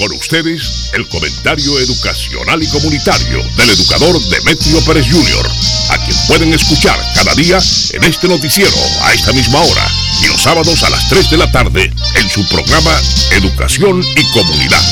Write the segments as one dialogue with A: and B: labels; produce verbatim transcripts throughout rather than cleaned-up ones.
A: Con ustedes, el comentario educacional y comunitario del educador Demetrio Pérez junior, a quien pueden escuchar cada día en este noticiero a esta misma hora y los sábados a las tres de la tarde en su programa Educación y Comunidad.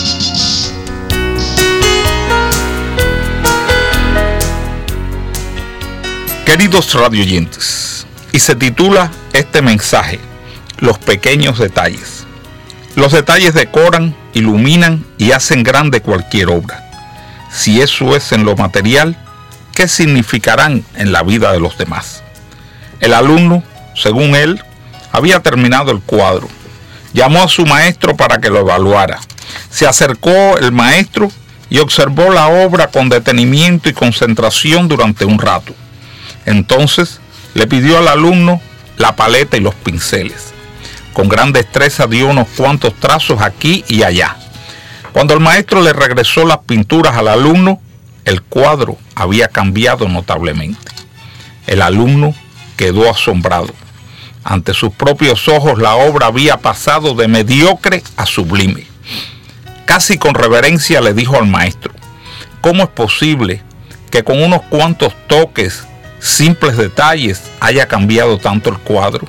B: Queridos radioyentes, y se titula este mensaje, Los pequeños detalles. Los detalles decoran, iluminan y hacen grande cualquier obra. Si eso es en lo material, ¿qué significarán en la vida de los demás? El alumno, según él, había terminado el cuadro. Llamó a su maestro para que lo evaluara. Se acercó el maestro y observó la obra con detenimiento y concentración durante un rato. Entonces le pidió al alumno la paleta y los pinceles. Con gran destreza dio unos cuantos trazos aquí y allá. Cuando el maestro le regresó las pinturas al alumno, el cuadro había cambiado notablemente. El alumno quedó asombrado. Ante sus propios ojos la obra había pasado de mediocre a sublime. Casi con reverencia le dijo al maestro: ¿cómo es posible que con unos cuantos toques, simples detalles, haya cambiado tanto el cuadro?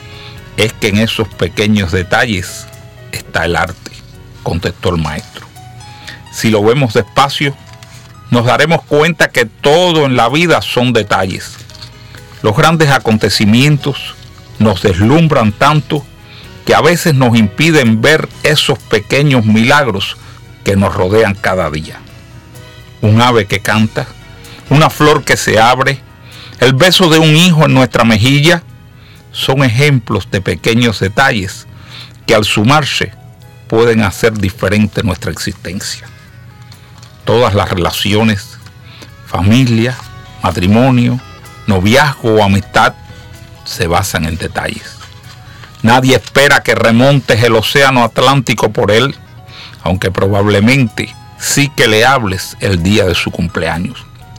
B: Es que en esos pequeños detalles está el arte, contestó el maestro. Si lo vemos despacio, nos daremos cuenta que todo en la vida son detalles. Los grandes acontecimientos nos deslumbran tanto que a veces nos impiden ver esos pequeños milagros que nos rodean cada día. Un ave que canta, una flor que se abre, el beso de un hijo en nuestra mejilla, son ejemplos de pequeños detalles que al sumarse pueden hacer diferente nuestra existencia. Todas las relaciones, familia, matrimonio, noviazgo o amistad, se basan en detalles. Nadie espera que remontes el océano Atlántico por él, aunque probablemente sí que le hables el día de su cumpleaños.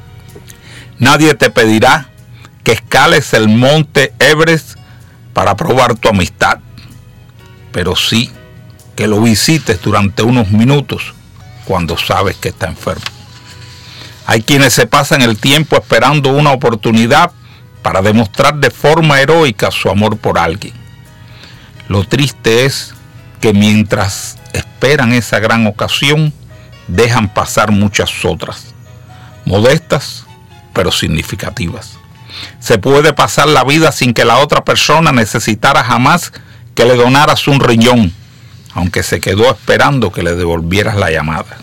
B: Nadie te pedirá que escales el monte Everest para probar tu amistad, pero sí que lo visites durante unos minutos cuando sabes que está enfermo. Hay quienes se pasan el tiempo esperando una oportunidad para demostrar de forma heroica su amor por alguien. Lo triste es que mientras esperan esa gran ocasión, dejan pasar muchas otras, modestas pero significativas. Se puede pasar la vida sin que la otra persona necesitara jamás que le donaras un riñón, aunque se quedó esperando que le devolvieras la llamada.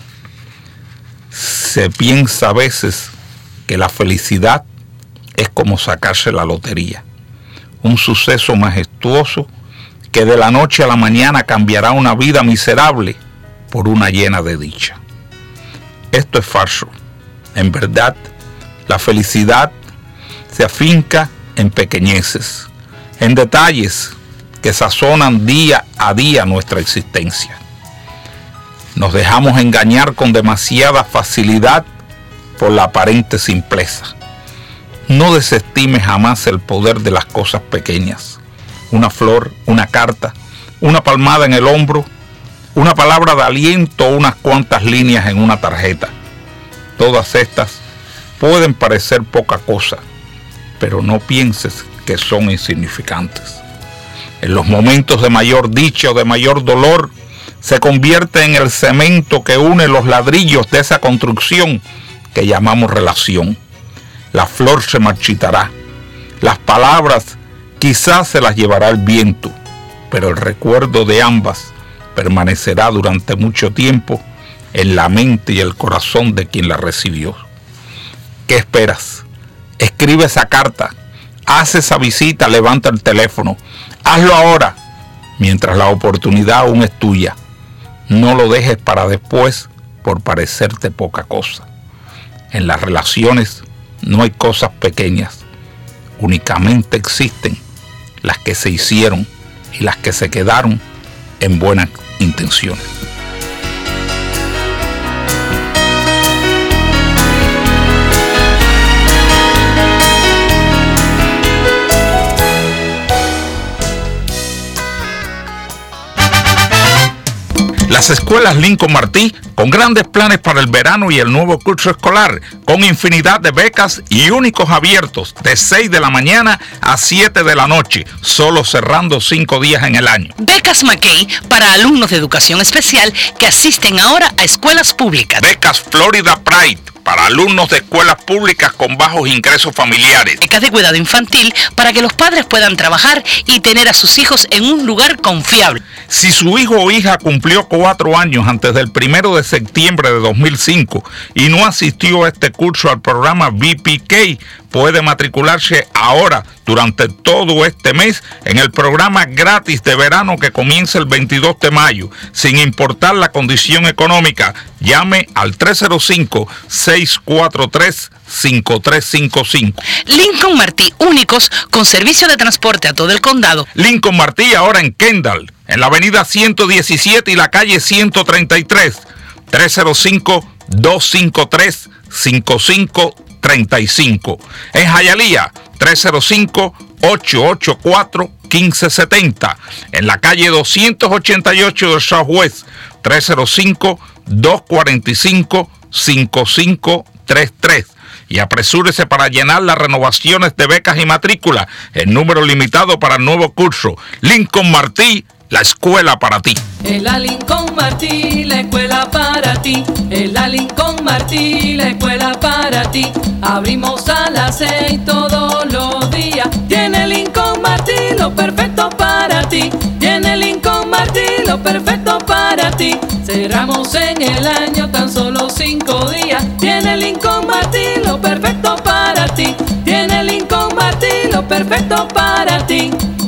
B: Se piensa a veces que la felicidad es como sacarse la lotería, un suceso majestuoso que de la noche a la mañana cambiará una vida miserable por una llena de dicha. Esto es falso. En verdad, la felicidad se afinca en pequeñeces, en detalles que sazonan día a día nuestra existencia. Nos dejamos engañar con demasiada facilidad por la aparente simpleza. No desestimes jamás el poder de las cosas pequeñas. Una flor, una carta, una palmada en el hombro, una palabra de aliento o unas cuantas líneas en una tarjeta. Todas estas pueden parecer poca cosa, pero no pienses que son insignificantes. En los momentos de mayor dicha o de mayor dolor, se convierte en el cemento que une los ladrillos de esa construcción que llamamos relación. La flor se marchitará, las palabras quizás se las llevará el viento, pero el recuerdo de ambas permanecerá durante mucho tiempo en la mente y el corazón de quien la recibió. ¿Qué esperas? Escribe esa carta, haz esa visita, levanta el teléfono, hazlo ahora, mientras la oportunidad aún es tuya. No lo dejes para después por parecerte poca cosa. En las relaciones no hay cosas pequeñas, únicamente existen las que se hicieron y las que se quedaron en buenas intenciones. Las escuelas Lincoln Martí, con grandes planes para el verano y el nuevo curso escolar, con infinidad de becas y únicos abiertos de seis de la mañana a siete de la noche, solo cerrando cinco días en el año.
C: Becas McKay para alumnos de educación especial que asisten ahora a escuelas públicas.
B: Becas Florida Pride para alumnos de escuelas públicas con bajos ingresos familiares.
C: Becas de cuidado infantil para que los padres puedan trabajar y tener a sus hijos en un lugar confiable.
B: Si su hijo o hija cumplió cuatro años antes del primero de septiembre de dos mil cinco y no asistió a este curso al programa V P K, puede matricularse ahora durante todo este mes en el programa gratis de verano que comienza el veintidós de mayo, sin importar la condición económica. Llame al tres cero cinco, seis cuatro tres, cinco tres cinco cinco.
C: Lincoln Martí, únicos con servicio de transporte a todo el condado.
B: Lincoln Martí ahora en Kendall, en la avenida ciento diecisiete y la calle ciento treinta y tres. tres cero cinco, dos cinco tres, cinco cinco treinta y cinco. En Hialeah, tres cero cinco, ocho ocho cuatro, uno cinco siete cero. En la calle doscientos ochenta y ocho del Southwest, tres cero cinco, dos cuatro cinco, cinco cinco tres tres. Y apresúrese para llenar las renovaciones de becas y matrícula. El número limitado para el nuevo curso. Lincoln Martí, la escuela para ti.
D: En la Lincoln Martí, la escuela para ti. En la Lincoln Martí, la escuela para ti. Abrimos a las seis todos los días. Tiene Lincoln Martí lo perfecto para ti. Tiene Lincoln Martí lo perfecto para ti. Cerramos en el año tan solo cinco días. Tiene Lincoln Martí lo perfecto para ti. Tiene Lincoln Martí lo perfecto para ti.